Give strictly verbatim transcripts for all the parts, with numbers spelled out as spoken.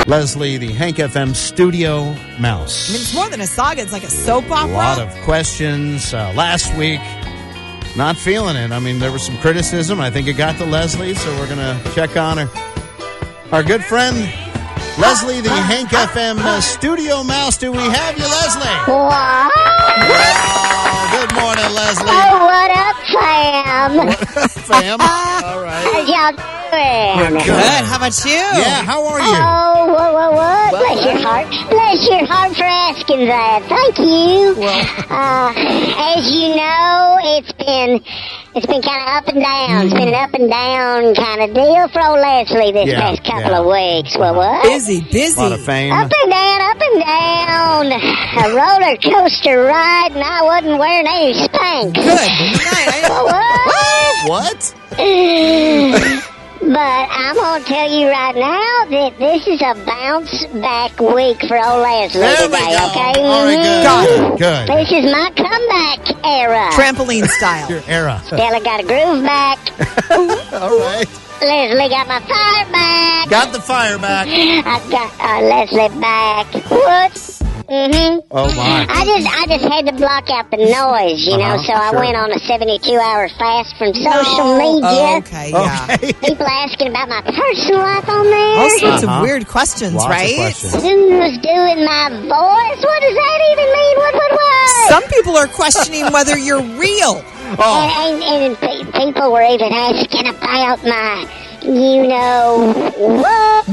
Leslie, the Hank F M studio mouse. I mean, it's more than a saga. It's like a soap opera. A lot of questions. Uh, last week, not feeling it. I mean, there was some criticism. I think it got to Leslie, so we're going to check on her. Our good friend, Leslie, the Hank F M uh, studio mouse. Do we have you, Leslie? What? Oh, good morning, Leslie. Oh, what up, fam? What up, fam? All right. How's y'all doing? Good. How about you? Yeah, how are you? Oh, what, what, what? Bless your heart. Bless your heart for asking that. Thank you. Uh, as you know, it's been it's been kind of up and down. It's been an up and down kind of deal for old Leslie this Yeah, past couple yeah. of weeks. Well, what? Busy, busy. A lot of fame. Up and down, up and down. A roller coaster ride, and I wasn't wearing any spanks. Good. Nice. Well, what? What? But I'm going to tell you right now that this is a bounce back week for old Leslie There we today, go. okay? All right, good. Got it. Good. This is my comeback era. Trampoline style. Your era. Stella got a groove back. All right. Leslie got my fire back. Got the fire back. I got uh, Leslie back. What? Mm-hmm. Oh, my. I just I just had to block out the noise, you know, Uh-huh, so I sure. went on a seventy-two hour fast from social No. media. Oh, okay, yeah. Okay. People asking about my personal life on there. All sorts Uh-huh. of weird questions, Lots of right? questions. Who's doing my voice? What does that even mean? What, what, what? Some people are questioning whether you're real. Oh, And, and, and pe- people were even asking about my, you know, what?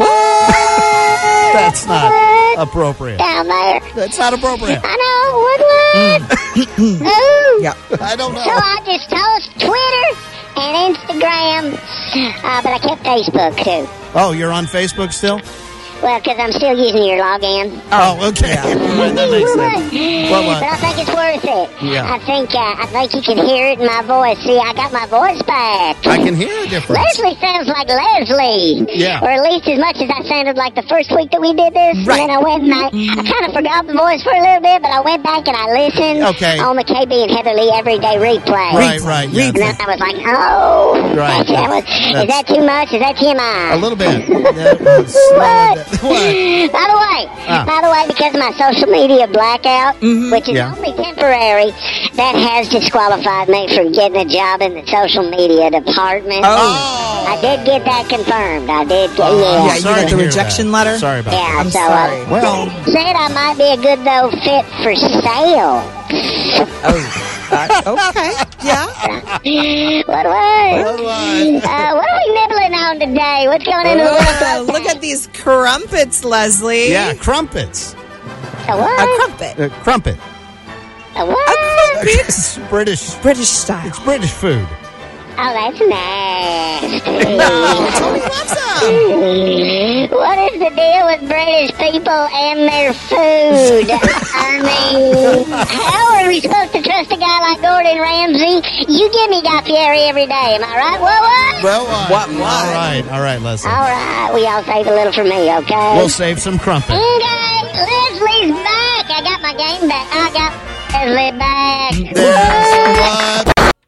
that's not What? appropriate. Down there. That's not appropriate. I know, what, what? Ooh. Yeah. I don't So know. I just tossed Twitter and Instagram, uh, but I kept Facebook too. Oh, you're on Facebook still? Well, because I'm still using your login. Oh, okay. Yeah. All right, that makes sense. What, what? But I think it's worth it. Yeah. I think uh, I think you can hear it in my voice. See, I got my voice back. I can hear a difference. Leslie sounds like Leslie. Yeah. Or at least as much as I sounded like the first week that we did this. Right. And then I went and I, I kind of forgot the voice for a little bit, but I went back and I listened Okay. on the K B and Heather Lee Everyday Replay. Right, right, yeah. And then I was like, oh. Right, That was, that's- is that too much? Is that T M I? A little bit. That was- What? What? By the way, Ah. by the way, because of my social media blackout, which is Yeah. only temporary, that has disqualified me from getting a job in the social media department. Oh. I did get that confirmed. I did get, Oh, yeah. Yeah, you sorry got to the hear rejection that. letter? Sorry about Yeah, I'm so sorry. I Well, said I might be a good, though, fit for sale. Oh. Uh, okay. Yeah. What was? What was? Uh, what are we nibbling on today? What's going into the world? Oh, look at these crumpets, Leslie. yeah, crumpets. A A what? crumpet. Uh, crumpet. A what? A crumpet. It's British. British style. It's British food. Oh, that's nasty. Tony loves them. What is the deal with British people and their food? I mean, how are we supposed to trust a guy like Gordon Ramsay? You give me Guy Fieri every day, am I right? What, what? Well, what? What, what? All right, all right, Leslie. All right, we all save a little for me, okay? We'll save some crumpet. Okay, Leslie's back. I got my game back. I got Leslie back. There's what?